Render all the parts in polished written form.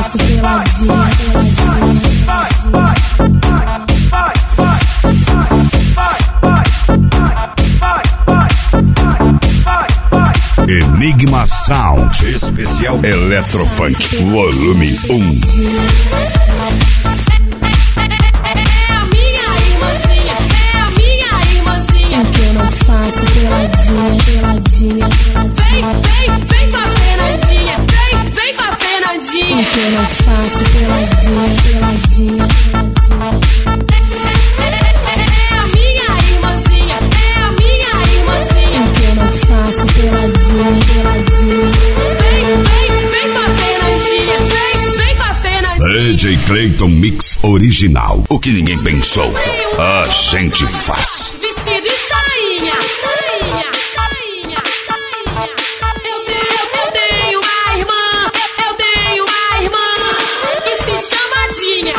faço peladinha, Enigma Sound, especial Eletrofunk, volume 1. Faço peladinha. Vem com a Fernandinha, vem com a Fernandinha. O que eu não faço peladinha. É a minha irmãzinha. O que eu não faço peladinha. Vem com a Fernandinha, vem com a Fernandinha. DJ Clayton Mix original. O que ninguém pensou, a gente faz. Vestido e sainha. Eu tenho uma irmã que se chama Dinha.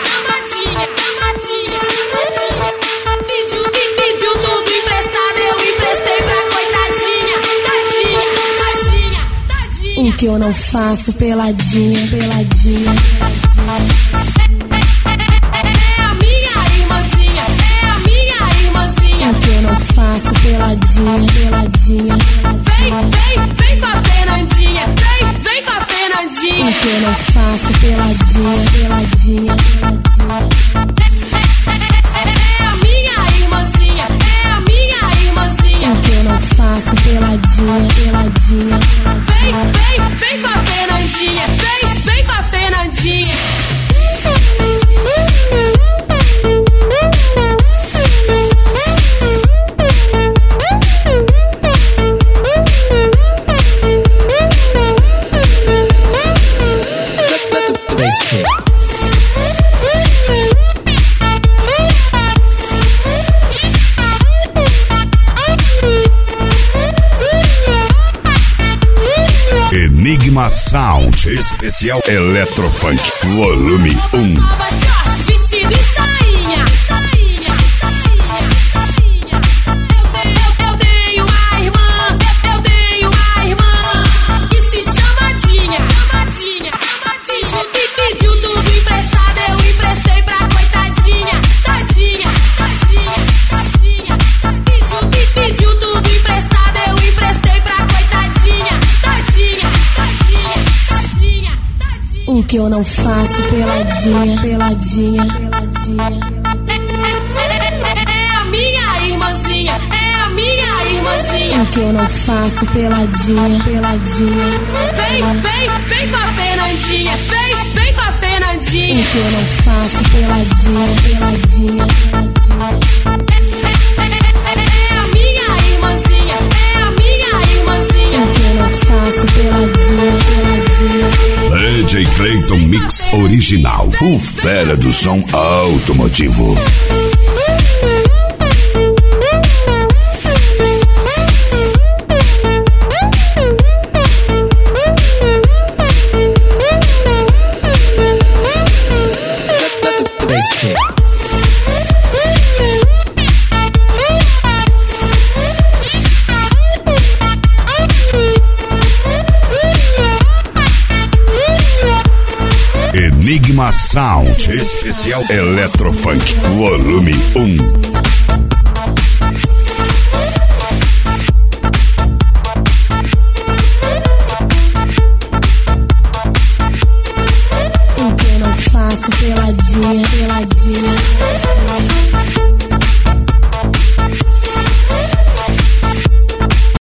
Pediu tudo emprestado, eu emprestei pra coitadinha. Tadinha. O que eu não faço peladinha. O que eu não faço peladinha. Vem com a Fernandinha, vem com a Fernandinha. O que eu não faço peladinha. É a minha irmãzinha. O que eu não faço peladinha. Vem com a Fernandinha, vem com a Fernandinha. Enigma Sound, especial Eletrofunk, volume 1. Nova short, vestido e sainha. Eu tenho uma irmã que se chama Dinha. Pediu tudo emprestado, eu emprestei pra coitadinha. Tadinha. Pediu tudo emprestado, eu emprestei pra coitadinha. Tadinha. O que eu não faço peladinha. É a minha irmãzinha. O que eu não faço peladinha. Vem com a Fernandinha, vem com a Fernandinha. O que eu não faço peladinha. É a minha irmãzinha. O que eu não faço peladinha. DJ Clayton Mix original, o fera do som automotivo. Enigma Sound, especial Eletrofunk, volume 1. O que eu não faço peladinha.